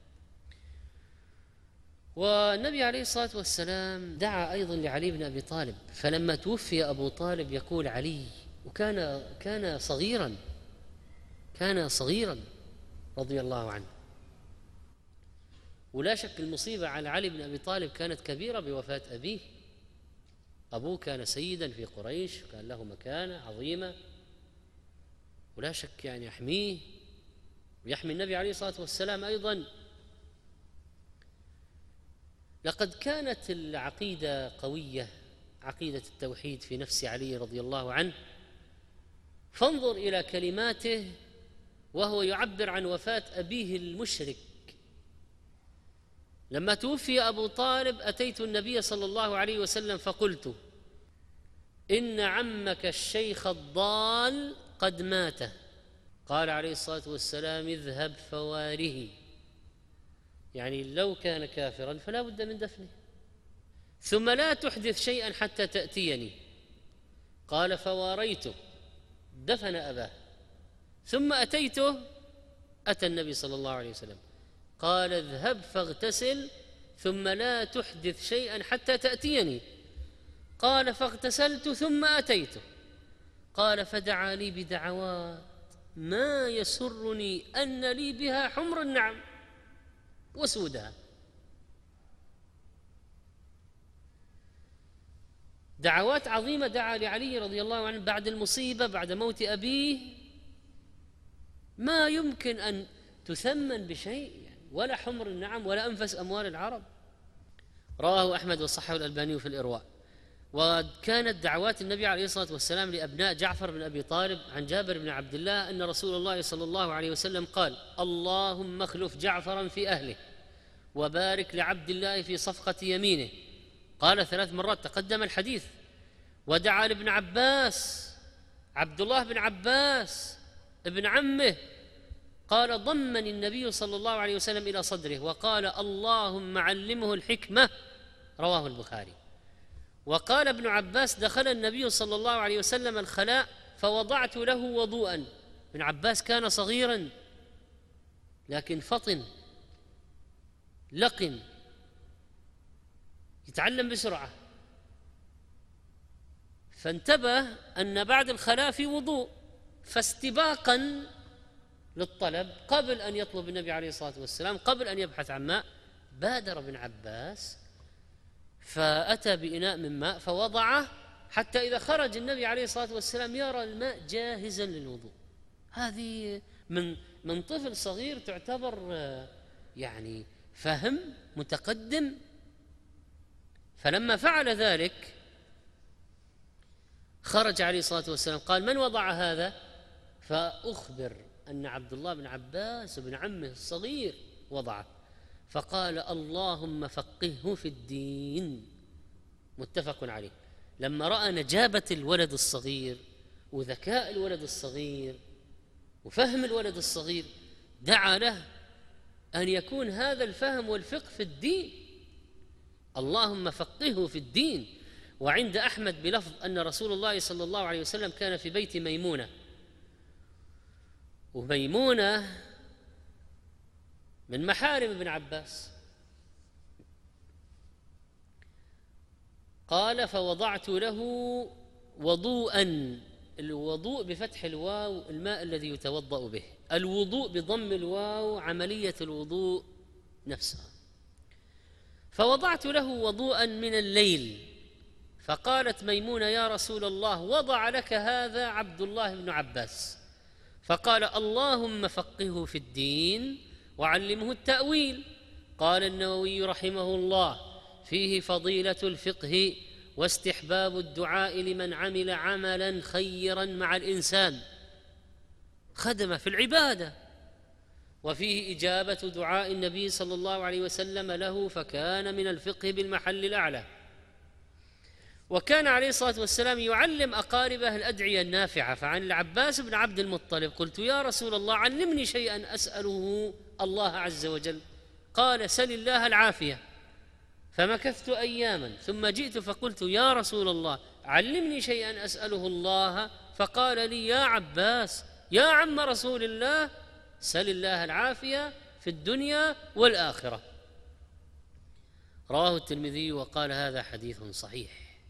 والنبي عليه الصلاة والسلام دعا أيضا لعلي بن أبي طالب، فلما توفي أبو طالب يقول علي، وكان كان صغيرا كان صغيرا رضي الله عنه، ولا شك المصيبة على علي بن أبي طالب كانت كبيرة بوفاة أبيه. أبوه كان سيدا في قريش، كان له مكانة عظيمة، ولا شك يعني يحميه ويحمي النبي عليه الصلاة والسلام أيضا. لقد كانت العقيدة قوية، عقيدة التوحيد في نفس علي رضي الله عنه. فانظر إلى كلماته وهو يعبر عن وفاة أبيه المشرك. لما توفي أبو طالب أتيت النبي صلى الله عليه وسلم فقلت: إن عمك الشيخ الضال قد مات. قال عليه الصلاة والسلام: اذهب فواره، يعني لو كان كافرا فلا بد من دفنه، ثم لا تحدث شيئا حتى تأتيني. قال: فواريته، دفن أباه، ثم أتيته، أتى النبي صلى الله عليه وسلم قال: اذهب فاغتسل ثم لا تحدث شيئا حتى تأتيني. قال: فاغتسلت ثم أتيته. قال: فدعا لي بدعوات ما يسرني أن لي بها حمر النعم وسودها. دعوات عظيمة دعا لعلي رضي الله عنه بعد المصيبة، بعد موت أبيه، ما يمكن أن تثمن بشيء، يعني ولا حمر النعم ولا أنفس أموال العرب. رواه أحمد وصححه الألباني في الإرواء. وكانت دعوات النبي عليه الصلاة والسلام لأبناء جعفر بن أبي طالب عن جابر بن عبد الله أن رسول الله صلى الله عليه وسلم قال: اللهم اخلف جعفرا في أهله وبارك لعبد الله في صفقة يمينه. قال ثلاث مرات، تقدم الحديث. ودعا لابن عباس، عبد الله بن عباس ابن عمه، قال: ضمني النبي صلى الله عليه وسلم إلى صدره وقال: اللهم علمه الحكمة. رواه البخاري. وقال ابن عباس: دخل النبي صلى الله عليه وسلم الخلاء فوضعت له وضوءا. ابن عباس كان صغيرا لكن فطن لقن، يتعلم بسرعة، فانتبه أن بعد الخلاء في وضوء، فاستباقا للطلب قبل أن يطلب النبي عليه الصلاة والسلام، قبل أن يبحث عن ماء، بادر ابن عباس فأتى بإناء من ماء فوضعه حتى إذا خرج النبي عليه الصلاة والسلام يرى الماء جاهزا للوضوء. هذه من من طفل صغير تعتبر يعني فهم متقدم. فلما فعل ذلك خرج عليه الصلاة والسلام قال: من وضع هذا؟ فأخبر أن عبد الله بن عباس بن عمه الصغير وضعه، فقال: اللهم فقهه في الدين. متفق عليه. لما رأى نجابة الولد الصغير وذكاء الولد الصغير وفهم الولد الصغير دعا له أن يكون هذا الفهم والفقه في الدين، اللهم فقهه في الدين. وعند أحمد بلفظ أن رسول الله صلى الله عليه وسلم كان في بيت ميمونة، وميمونة من محارم ابن عباس. قال: فوضعت له وضوءا، الوضوء بفتح الواو الماء الذي يتوضأ به، الوضوء بضم الواو عملية الوضوء نفسها. فوضعت له وضوءا من الليل، فقالت ميمونة: يا رسول الله، وضع لك هذا عبد الله بن عباس. فقال: اللهم فقهه في الدين وعلمه التأويل. قال النووي رحمه الله: فيه فضيلة الفقه واستحباب الدعاء لمن عمل عملا خيرا مع الإنسان، خدم في العبادة، وفيه إجابة دعاء النبي صلى الله عليه وسلم له، فكان من الفقه بالمحل الأعلى. وكان عليه الصلاة والسلام يعلم أقاربه الأدعية النافعة. فعن العباس بن عبد المطلب: قلت يا رسول الله، علمني شيئا أسأله الله عز وجل. قال: سل الله العافية. فمكثت أياما ثم جئت فقلت: يا رسول الله، علمني شيئا أسأله الله. فقال لي: يا عباس يا عم رسول الله، سل الله العافية في الدنيا والآخرة. رواه الترمذي وقال: هذا حديث صحيح.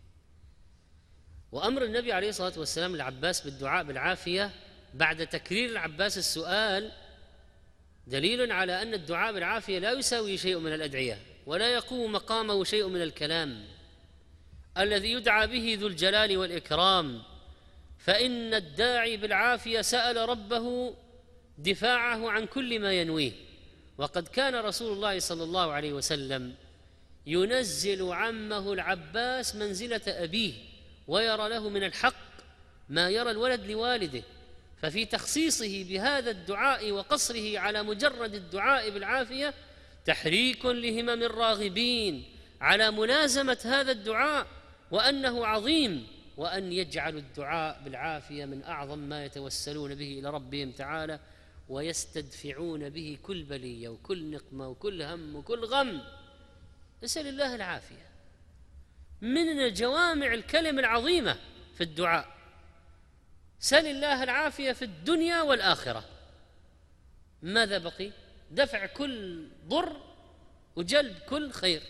وأمر النبي عليه الصلاة والسلام العباس بالدعاء بالعافية بعد تكرير العباس السؤال دليل على أن الدعاء بالعافية لا يساوي شيء من الأدعية، ولا يقوم مقامه شيء من الكلام الذي يدعى به ذو الجلال والإكرام. فإن الداعي بالعافية سأل ربه دفاعه عن كل ما ينويه. وقد كان رسول الله صلى الله عليه وسلم ينزل عمه العباس منزلة أبيه، ويرى له من الحق ما يرى الولد لوالده. ففي تخصيصه بهذا الدعاء وقصره على مجرد الدعاء بالعافية تحريك لهمم الراغبين على ملازمة هذا الدعاء، وأنه عظيم، وأن يجعل الدعاء بالعافية من أعظم ما يتوسلون به إلى ربهم تعالى ويستدفعون به كل بلية وكل نقمة وكل هم وكل غم. نسأل الله العافية. من جوامع الكلم العظيمة في الدعاء: سل الله العافية في الدنيا والآخرة. ماذا بقي؟ دفع كل ضر وجلب كل خير.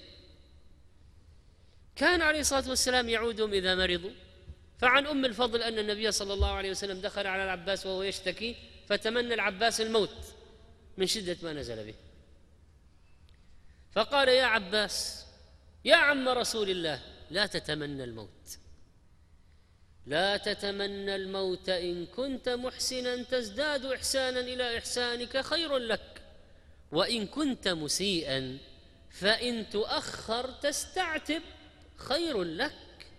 كان عليه الصلاة والسلام يعودهم إذا مرضوا. فعن أم الفضل أن النبي صلى الله عليه وسلم دخل على العباس وهو يشتكي، فتمنى العباس الموت من شدة ما نزل به، فقال: يا عباس يا عم رسول الله، لا تتمنى الموت، لا تتمنى الموت، إن كنت محسنا تزداد إحسانا إلى إحسانك خير لك، وإن كنت مسيئا فإن تؤخر تستعتب خير لك،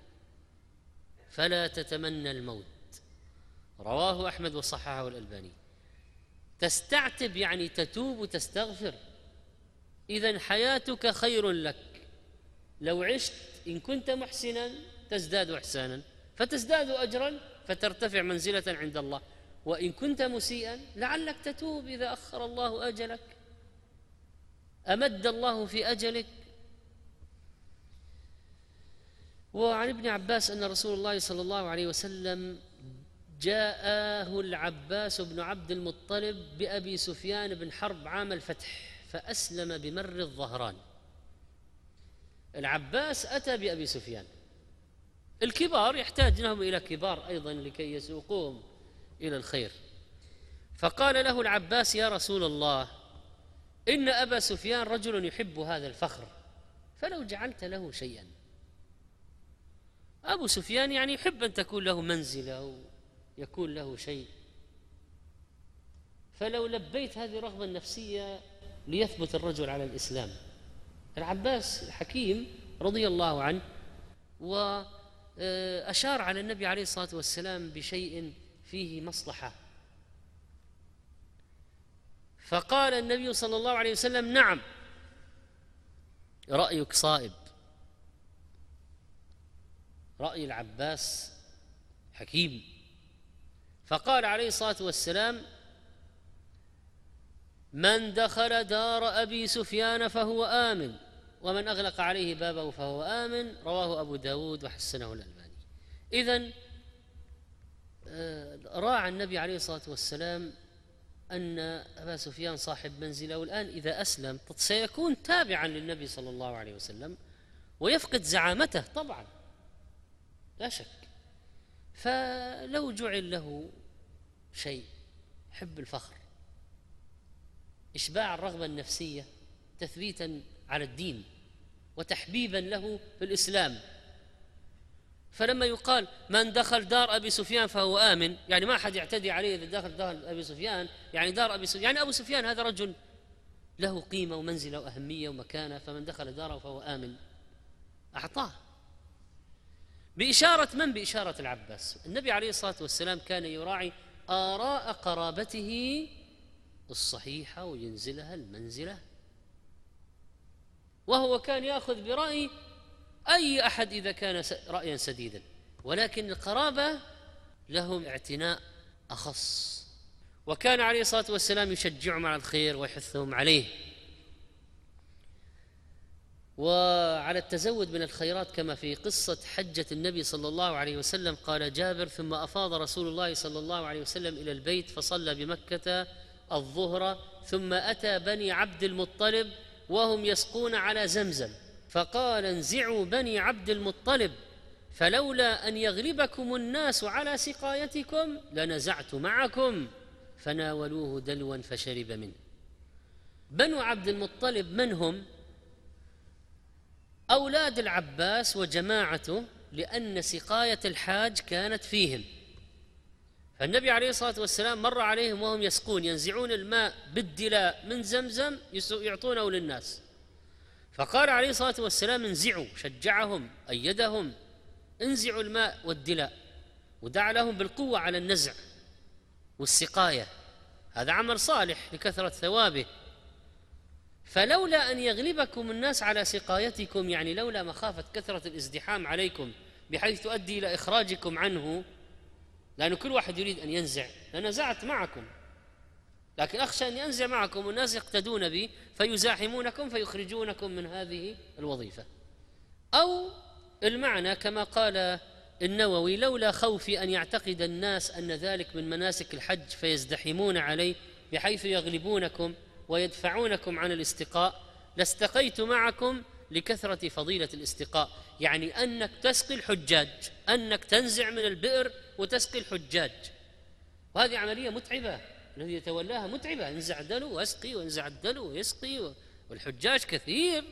فلا تتمنى الموت. رواه أحمد وصححه الألباني. تستعتب يعني تتوب وتستغفر. إذن حياتك خير لك لو عشت إن كنت محسنا تزداد إحسانا فتزداد أجرا فترتفع منزلة عند الله، وإن كنت مسيئا لعلك تتوب إذا أخر الله أجلك، أمد الله في أجلك. وعن ابن عباس أن رسول الله صلى الله عليه وسلم جاءه العباس بن عبد المطلب بأبي سفيان بن حرب عام الفتح فأسلم بمر الظهران. العباس أتى بأبي سفيان، الكبار يحتاج لهم إلى كبار أيضا لكي يسوقوهم إلى الخير. فقال له العباس: يا رسول الله، إن أبا سفيان رجل يحب هذا الفخر، فلو جعلت له شيئا. أبو سفيان يعني يحب أن تكون له منزلة ويكون له شيء، فلو لبيت هذه الرغبة النفسية ليثبت الرجل على الإسلام. العباس الحكيم رضي الله عنه أشار على النبي عليه الصلاة والسلام بشيء فيه مصلحة، فقال النبي صلى الله عليه وسلم: نعم، رأيك صائب. رأي العباس حكيم. فقال عليه الصلاة والسلام: من دخل دار أبي سفيان فهو آمن، ومن أغلق عليه بابه فهو آمن. رواه أبو داود وحسنه الألباني. إذن راعى النبي عليه الصلاة والسلام أن أبا سفيان صاحب منزله، والآن إذا أسلم سيكون تابعا للنبي صلى الله عليه وسلم ويفقد زعامته طبعا لا شك. فلو جعل له شيء، حب الفخر، إشباع الرغبة النفسية، تثبيتا على الدين وتحبيبا له في الإسلام، فلما يقال من دخل دار أبي سفيان فهو آمن، يعني ما أحد يعتدي عليه إذا دخل دار أبي سفيان، يعني دار أبي سفيان، يعني أبو سفيان هذا رجل له قيمة ومنزلة وأهمية ومكانة، فمن دخل داره فهو آمن، أعطاه بإشارة من؟ بإشارة العباس. النبي عليه الصلاة والسلام كان يراعي آراء قرابته الصحيحة وينزلها المنزلة، وهو كان يأخذ برأي أي أحد إذا كان رأيا سديدا، ولكن القرابة لهم اعتناء أخص. وكان عليه الصلاة والسلام يشجعهم على الخير ويحثهم عليه وعلى التزود من الخيرات، كما في قصة حجة النبي صلى الله عليه وسلم. قال جابر: ثم أفاض رسول الله صلى الله عليه وسلم إلى البيت فصلى بمكة الظهر، ثم أتى بني عبد المطلب وهم يسقون على زمزم، فقال: انزعوا بني عبد المطلب، فلولا أن يغلبكم الناس على سقايتكم لنزعت معكم، فناولوه دلوا فشرب منه. بنو عبد المطلب من هم؟ أولاد العباس وجماعته، لأن سقاية الحاج كانت فيهم. فالنبي عليه الصلاة والسلام مر عليهم وهم يسقون، ينزعون الماء بالدلاء من زمزم يعطونه للناس، فقال عليه الصلاة والسلام: انزعوا، شجعهم أيدهم، انزعوا الماء والدلاء، ودعا لهم بالقوة على النزع والسقاية، هذا عمل صالح لكثرة ثوابه. فلولا أن يغلبكم الناس على سقايتكم، يعني لولا مخافة كثرة الازدحام عليكم بحيث تؤدي إلى إخراجكم عنه، لأن كل واحد يريد أن ينزع، لنزعت معكم، لكن أخشى أن ينزع معكم والناس يقتدون بي فيزاحمونكم فيخرجونكم من هذه الوظيفة. أو المعنى كما قال النووي: لولا خوفي أن يعتقد الناس أن ذلك من مناسك الحج فيزدحمون عليه بحيث يغلبونكم ويدفعونكم عن الاستقاء لاستقيت معكم لكثرة فضيلة الاستقاء، يعني أنك تسقي الحجاج، أنك تنزع من البئر وتسقي الحجاج، وهذه عملية متعبة، الذي يتولاها متعبة، ينزع الدلو ويسقي وينزع الدلو ويسقي، والحجاج كثير.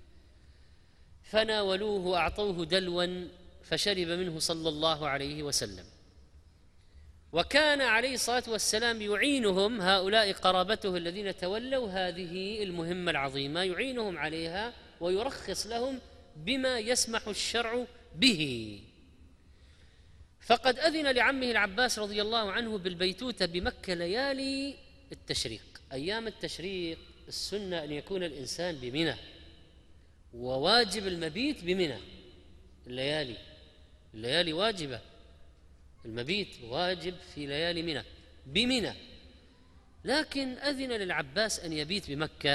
فناولوه وأعطوه دلوا فشرب منه صلى الله عليه وسلم. وكان عليه الصلاة والسلام يعينهم، هؤلاء قرابته الذين تولوا هذه المهمة العظيمة، يعينهم عليها ويرخص لهم بما يسمح الشرع به. فقد أذن لعمه العباس رضي الله عنه بالبيتوتة بمكة ليالي التشريق. أيام التشريق السنة أن يكون الإنسان بمنى، وواجب المبيت بمنى. الليالي الليالي واجبة، المبيت واجب في ليالي منى بمنى، لكن أذن للعباس أن يبيت بمكة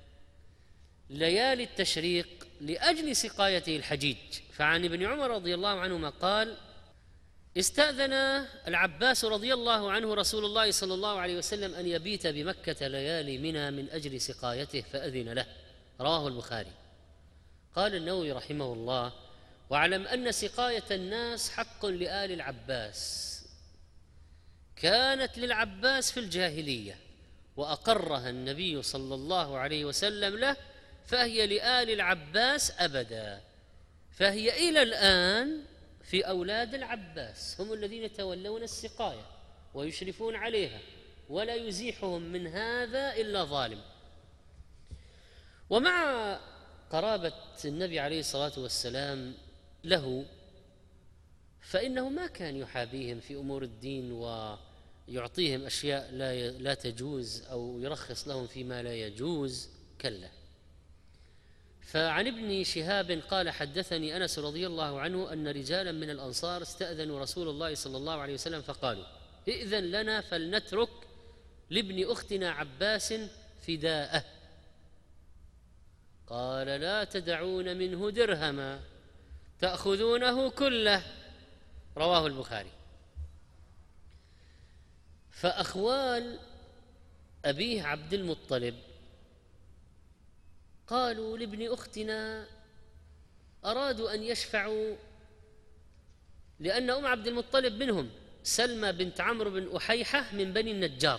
ليالي التشريق لأجل سقايته الحجيج. فعن ابن عمر رضي الله عنهما قال: استأذن العباس رضي الله عنه رسول الله صلى الله عليه وسلم أن يبيت بمكة ليالي منى من أجل سقايته فأذن له. رواه البخاري. قال النووي رحمه الله: واعلم أن سقاية الناس حق لآل العباس، كانت للعباس في الجاهلية وأقرها النبي صلى الله عليه وسلم له، فهي لآل العباس أبدا، فهي إلى الآن في أولاد العباس، هم الذين يتولون السقاية ويشرفون عليها، ولا يزيحهم من هذا إلا ظالم. ومع قرابة النبي عليه الصلاة والسلام له فإنه ما كان يحابيهم في أمور الدين ويعطيهم أشياء لا لا تجوز أو يرخص لهم فيما لا يجوز، كلا. فعن ابن شهاب قال حدثني أنس رضي الله عنه أن رجالا من الأنصار استأذنوا رسول الله صلى الله عليه وسلم فقالوا: ائذن لنا فلنترك لابن أختنا عباس فداءه. قال: لا تدعون منه درهما تأخذونه كله. رواه البخاري. فأخوال أبيه عبد المطلب قالوا لابن أختنا، أرادوا أن يشفعوا، لأن أم عبد المطلب منهم، سلمى بنت عمرو بن أحيحة من بني النجار،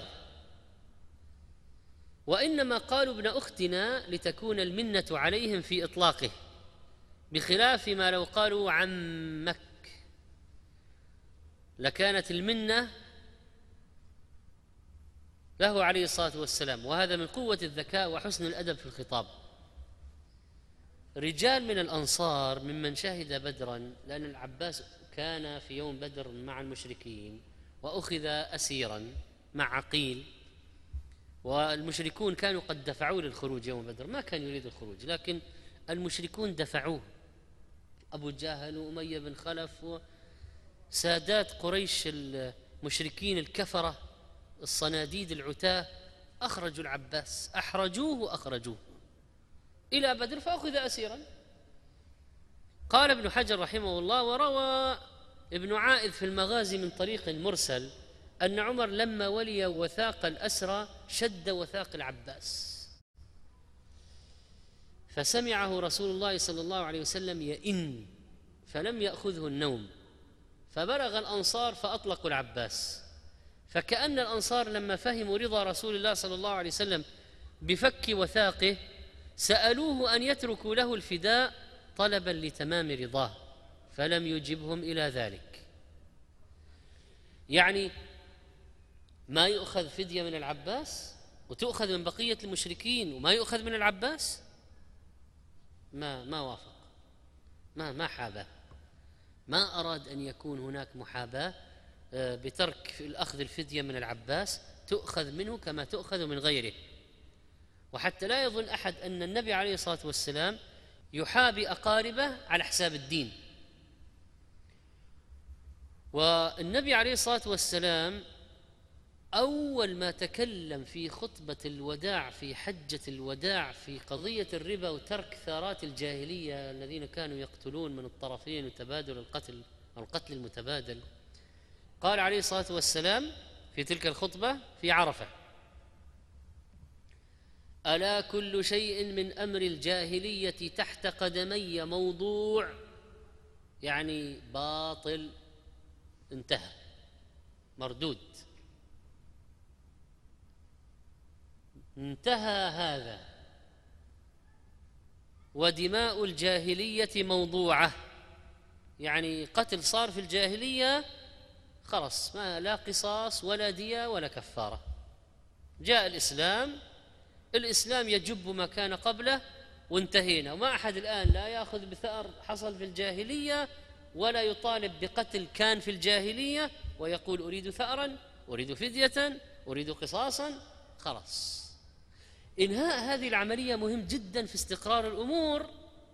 وإنما قالوا ابن أختنا لتكون المنة عليهم في إطلاقه، بخلاف ما لو قالوا عمك لكانت المنة له عليه الصلاة والسلام. وهذا من قوة الذكاء وحسن الأدب في الخطاب. رجال من الأنصار ممن شهد بدرا، لأن العباس كان في يوم بدر مع المشركين وأخذ أسيرا مع عقيل، والمشركون كانوا قد دفعوه للخروج يوم بدر، ما كان يريد الخروج لكن المشركون دفعوه، أبو جهل وأمية بن خلف وسادات قريش المشركين الكفرة الصناديد العتاة أخرجوا العباس، أحرجوه وأخرجوه إلى بدر فأخذ أسيرا. قال ابن حجر رحمه الله: وروى ابن عائذ في المغازي من طريق مرسل أن عمر لما ولي وثاق الأسرى شد وثاق العباس، فسمعه رسول الله صلى الله عليه وسلم يئن فلم يأخذه النوم، فبلغ الأنصار فأطلقوا العباس، فكأن الأنصار لما فهموا رضا رسول الله صلى الله عليه وسلم بفك وثاقه سألوه أن يتركوا له الفداء طلبا لتمام رضاه، فلم يجبهم إلى ذلك. يعني ما يؤخذ فدية من العباس وتؤخذ من بقية المشركين وما يؤخذ من العباس، ما ما وافق، ما ما حابه، ما أراد أن يكون هناك محاباة بترك الأخذ الفدية من العباس، تؤخذ منه كما تؤخذ من غيره. وحتى لا يظن أحد أن النبي عليه الصلاة والسلام يحابي أقاربه على حساب الدين. والنبي عليه الصلاة والسلام أول ما تكلم في خطبة الوداع في حجة الوداع في قضية الربا وترك ثارات الجاهلية الذين كانوا يقتلون من الطرفين وتبادل القتل أو القتل المتبادل، قال عليه الصلاة والسلام في تلك الخطبة في عرفة: ألا كل شيء من أمر الجاهلية تحت قدمي موضوع، يعني باطل، انتهى، مردود، انتهى هذا، ودماء الجاهلية موضوعة، يعني قتل صار في الجاهلية خلص، ما لا قصاص ولا دية ولا كفارة. جاء الإسلام، الإسلام يجب ما كان قبله وانتهينا، وما أحد الآن لا يأخذ بثأر حصل في الجاهلية ولا يطالب بقتل كان في الجاهلية ويقول أريد ثأرا، أريد فدية، أريد قصاصا. خلاص، إنهاء هذه العملية مهم جدا في استقرار الأمور.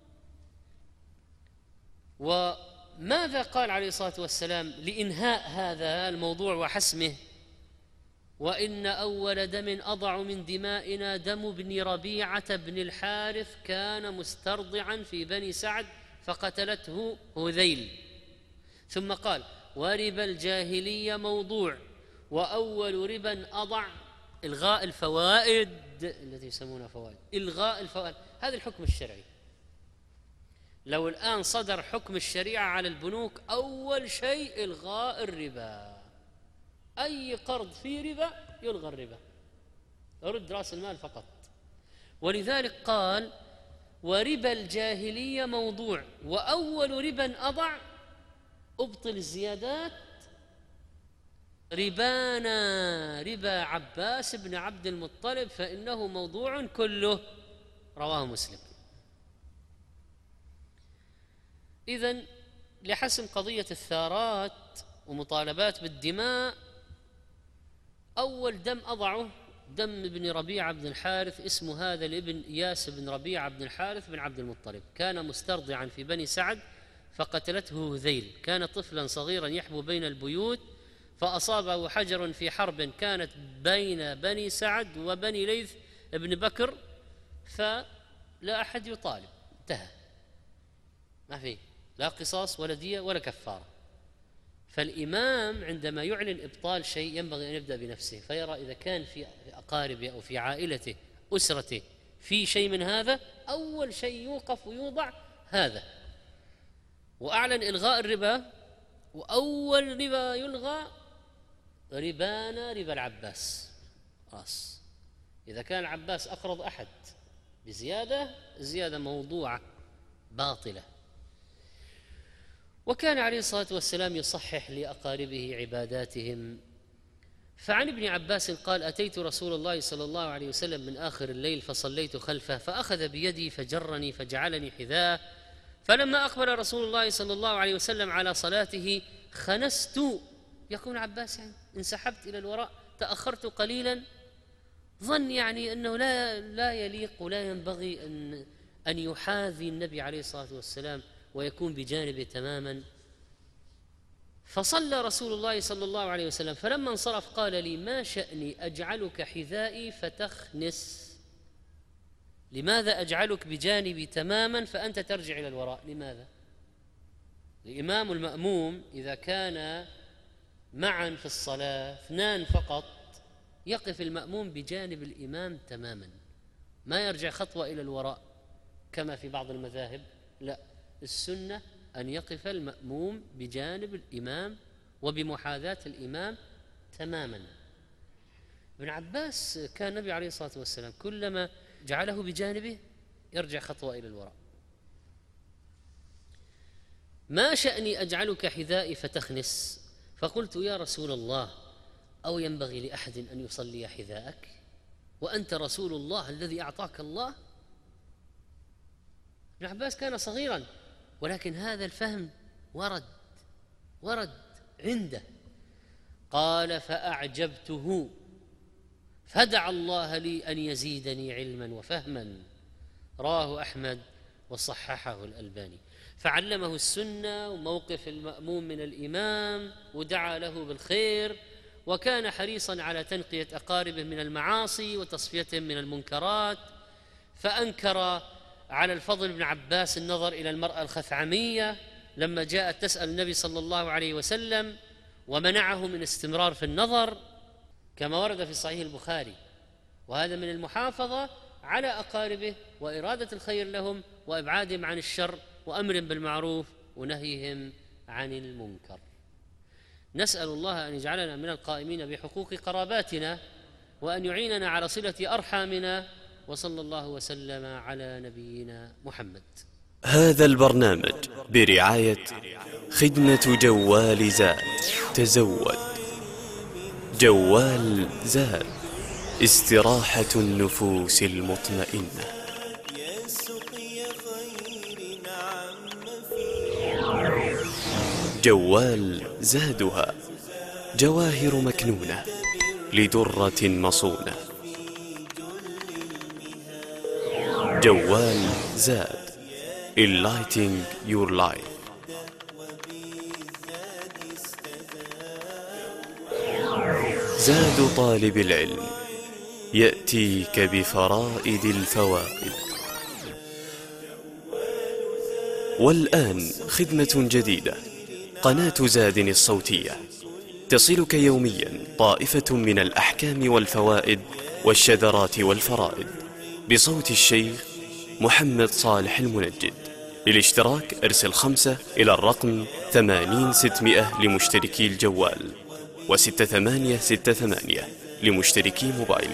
وماذا قال عليه الصلاة والسلام لإنهاء هذا الموضوع وحسمه؟ وإن أول دم أضع من دمائنا دم ابن ربيعة بن الحارث كان مسترضعا في بني سعد فقتلته هذيل. ثم قال: وربا الجاهلية موضوع، وأول ربا أضع إلغاء الفوائد التي يسمونها فوائد، إلغاء الفوائد، هذا الحكم الشرعي. لو الآن صدر حكم الشريعة على البنوك أول شيء إلغاء الربا، أي قرض فيه ربا يلغى الربا، يرد رأس المال فقط. ولذلك قال: وربا الجاهلية موضوع، وأول ربا أضع، أبطل الزيادات، ربانا ربا عباس بن عبد المطلب فإنه موضوع كله. رواه مسلم. إذن لحسم قضية الثارات ومطالبات بالدماء، أول دم أضعه دم ابن ربيعة بن الحارث، اسمه هذا الابن إياس بن ربيعة بن الحارث بن عبد المطلب، كان مسترضعا في بني سعد فقتلته هذيل، كان طفلا صغيرا يحبو بين البيوت فأصابه حجر في حرب كانت بين بني سعد وبني ليث ابن بكر، فلا أحد يطالب، انتهى، ما في لا قصاص ولا دية ولا كفارة. فالإمام عندما يعلن إبطال شيء ينبغي أن يبدأ بنفسه، فيرى إذا كان في أقاربه أو في عائلته أسرته في شيء من هذا، أول شيء يوقف ويوضع هذا. وأعلن إلغاء الربا، وأول ربا يلغى ربانا ربا العباس. خلاص، إذا كان العباس أقرض أحد بزيادة، الزيادة موضوعة باطلة. وكان عليه الصلاة والسلام يصحح لأقاربه عباداتهم. فعن ابن عباس قال: أتيت رسول الله صلى الله عليه وسلم من آخر الليل فصليت خلفه فأخذ بيدي فجرني فجعلني حذاء، فلما أقبل رسول الله صلى الله عليه وسلم على صلاته خنست، يقول عباس يعني انسحبت إلى الوراء، تأخرت قليلا، ظن يعني أنه لا لا يليق ولا ينبغي أن أن يحاذي النبي عليه الصلاة والسلام ويكون بجانبه تماما. فصلى رسول الله صلى الله عليه وسلم، فلما انصرف قال لي: ما شأني أجعلك حذائي فتخنس؟ لماذا أجعلك بجانبي تماما فأنت ترجع إلى الوراء؟ لماذا؟ الإمام والمأموم إذا كان معا في الصلاة اثنان فقط يقف المأموم بجانب الإمام تماما، ما يرجع خطوة إلى الوراء كما في بعض المذاهب، لا، السنة أن يقف المأموم بجانب الإمام وبمحاذاة الإمام تماما. ابن عباس كان النبي عليه الصلاة والسلام كلما جعله بجانبه يرجع خطوة إلى الوراء. ما شأني أجعلك حذائي فتخنس؟ فقلت: يا رسول الله، أو ينبغي لأحد أن يصلي حذاءك وأنت رسول الله الذي أعطاك الله؟ ابن عباس كان صغيرا، ولكن هذا الفهم ورد ورد عنده. قال: فأعجبته فدعا الله لي أن يزيدني علما وفهما. رواه أحمد وصححه الألباني. فعلمه السنة وموقف المأموم من الإمام ودعا له بالخير، وكان حريصا على تنقية أقاربه من المعاصي وتصفيتهم من المنكرات. فأنكر على الفضل بن عباس النظر إلى المرأة الخثعمية لما جاءت تسأل النبي صلى الله عليه وسلم، ومنعه من استمرار في النظر كما ورد في صحيح البخاري. وهذا من المحافظة على أقاربه وإرادة الخير لهم وإبعادهم عن الشر وأمر بالمعروف ونهيهم عن المنكر. نسأل الله أن يجعلنا من القائمين بحقوق قراباتنا وأن يعيننا على صلة أرحامنا، وصلى الله وسلم على نبينا محمد. هذا البرنامج برعاية خدمة جوال زاد. تزود جوال زاد، استراحة النفوس المطمئنة. جوال زادها جواهر مكنونة لدرة مصونة. جوال زاد، Enlightening your life. زاد طالب العلم يأتيك بفرائد الفوائد. والآن خدمة جديدة، قناة زاد الصوتية تصلك يوميا طائفة من الأحكام والفوائد والشذرات والفرائد بصوت الشيخ محمد صالح المنجد. للاشتراك ارسل خمسة إلى الرقم ثمانين ستمائة لمشتركي الجوال، وستة ثمانية ستة ثمانية لمشتركي موبايلي.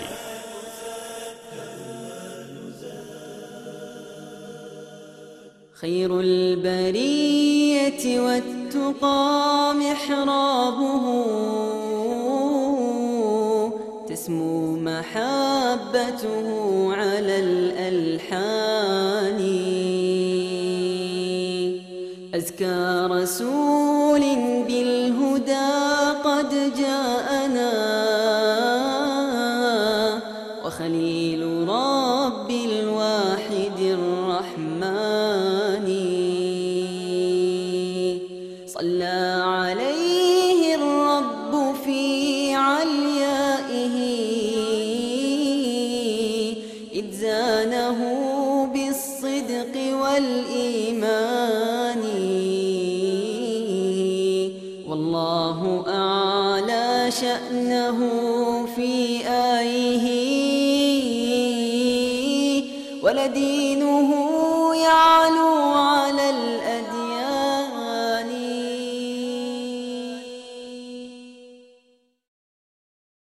خير البرية والتقى محرابه، تسمو محبته على الألحان. أزكى أزكى رسول بالهدى قد جاءنا وخليل رب الواحد الرحمن صلى عليه الرب في عليائه إذ زانه بالصدق والإيمان والله أعلى شأنه في آيه ولدينه يعلو